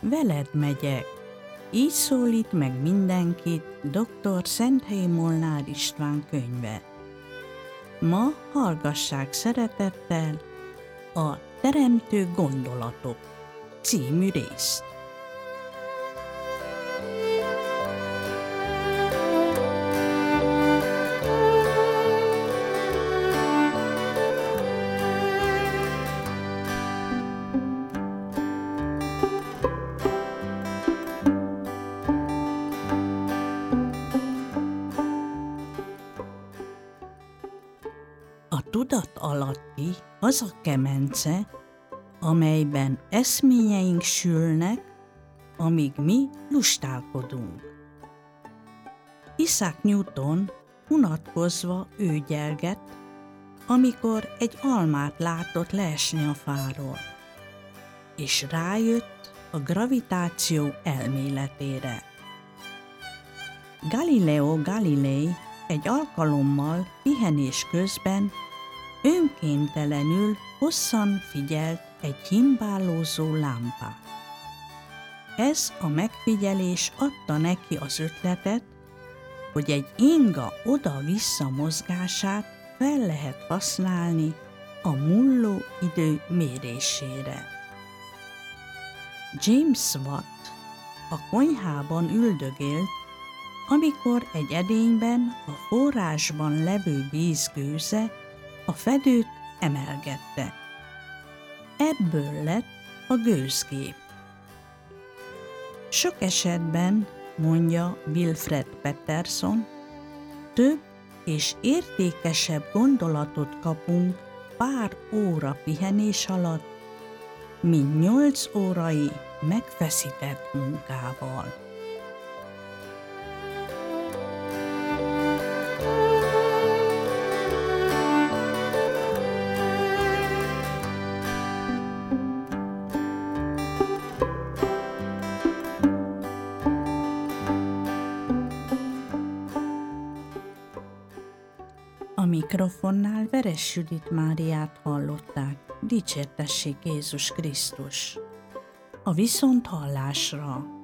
veled megyek. Így szólít meg mindenkit dr. Szenthely Molnár István könyve. Ma hallgassák szeretettel a Teremtő gondolatok című részt. A tudat alatti az a kemence, amelyben eszményeink sülnek, amíg mi lustálkodunk. Isaac Newton unatkozva őgyelgett, amikor egy almát látott leesni a fáról, és rájött a gravitáció elméletére. Galileo Galilei egy alkalommal pihenés közben önkéntelenül hosszan figyelt egy himbálózó lámpát. Ez a megfigyelés adta neki az ötletet, hogy egy inga oda-vissza mozgását fel lehet használni a mulló idő mérésére. James Watt a konyhában üldögélt, amikor egy edényben a forrásban levő víz gőze a fedőt emelgette. Ebből lett a gőzgép. Sok esetben, mondja Wilfred Peterson, több és értékesebb gondolatot kapunk pár óra pihenés alatt, mint 8 órai megfeszített munkával. A mikrofonnál Veres Judit Máriát hallották, dicsértessék Jézus Krisztus. A viszonthallásra!